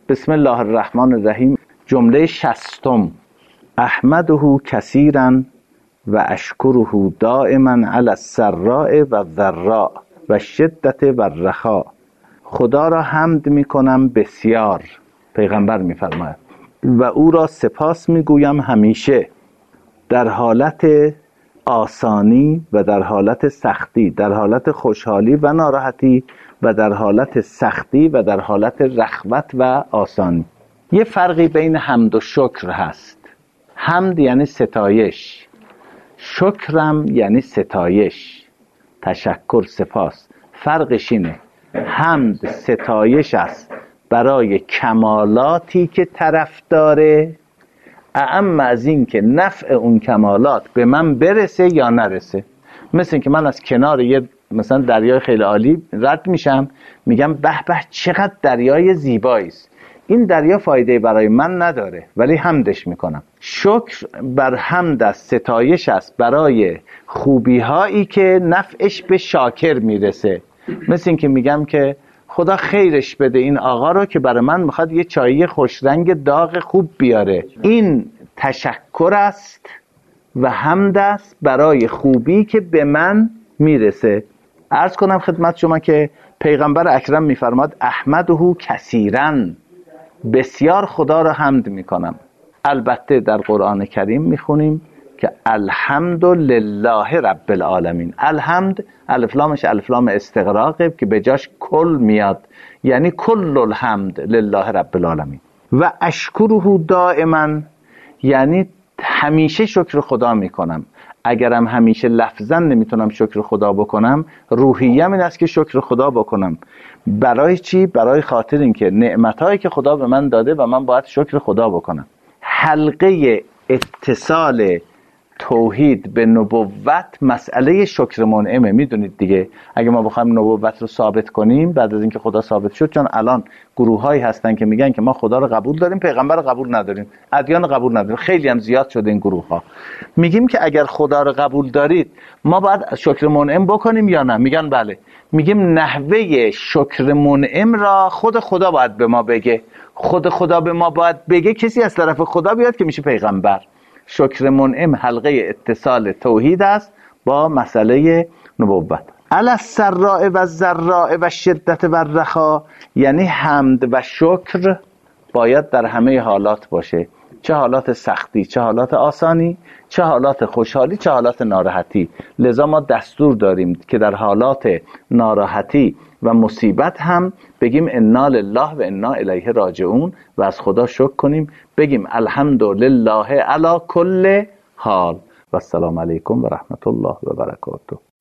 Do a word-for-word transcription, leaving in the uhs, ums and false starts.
بسم الله الرحمن الرحیم. جمله شصتم: احمده کثیرا و اشکره دائما علی السراء و الضراء و الشدة و الرخاء. خدا را حمد می کنم بسیار، پیغمبر می فرماید، و او را سپاس می گویم همیشه، در حالت آسانی و در حالت سختی، در حالت خوشحالی و ناراحتی و در حالت سختی و در حالت رخوت و آسانی. یه فرقی بین حمد و شکر هست. حمد یعنی ستایش، شکرم یعنی ستایش، تشکر، سپاس. فرقش اینه: حمد ستایش است برای کمالاتی که طرف داره، اعم از این که نفع اون کمالات به من برسه یا نرسه. مثل این که من از کنار یه مثلا دریای خیلی عالی رد میشم، میگم به به چقدر دریای زیبایی است، این دریا فایده برای من نداره ولی حمدش میکنم. شکر بر حمد است، ستایش است برای خوبی هایی که نفعش به شاکر میرسه. مثل این که میگم که خدا خیرش بده این آقا رو که برای من میخواد یه چایی خوش رنگ داغ خوب بیاره. این تشکر است و حمد است برای خوبی که به من میرسه. عرض کنم خدمت شما که پیغمبر اکرم میفرماد احمده کثیرا، بسیار خدا را حمد میکنم. البته در قرآن کریم میخونیم که الحمد لله رب العالمین. الحمد الف لامش الف لام استغراقه که به جاش کل میاد، یعنی کل الحمد لله رب العالمین. و اشکره دائما، یعنی همیشه شکر خدا میکنم. اگرم همیشه لفظا نمیتونم شکر خدا بکنم، روحیم این است که شکر خدا بکنم. برای چی؟ برای خاطر اینکه نعمتایی که خدا به من داده و من باید شکر خدا بکنم. حلقه اتصال توحید به نبوت مسئله شکر منعمه. میدونید دیگه، اگه ما بخوایم نبوت رو ثابت کنیم بعد از اینکه خدا ثابت شد، چون الان گروه‌هایی هستن که میگن که ما خدا رو قبول داریم، پیغمبر رو قبول نداریم، ادیان رو قبول نداریم، خیلی هم زیاد شده این گروه‌ها. میگیم که اگر خدا رو قبول دارید ما باید شکر منعم بکنیم یا نه؟ میگن بله. میگیم نحوه شکر منعم را خود خدا باید به ما بگه. خود خدا به ما باید بگه، کسی از طرف خدا بیاد که میشه پیغمبر. شکر منعم حلقه اتصال توحید است با مسئله نبوت. علی السراء و الضراء و الشدة و الرخاء، یعنی حمد و شکر باید در همه حالات باشه، چه حالات سختی، چه حالات آسانی، چه حالات خوشحالی، چه حالات ناراحتی. لذا ما دستور داریم که در حالات ناراحتی و مصیبت هم بگیم انا لله و انا الیه راجعون و از خدا شکر کنیم، بگیم الحمدلله علی کل حال. و السلام علیکم و رحمت الله و برکاته.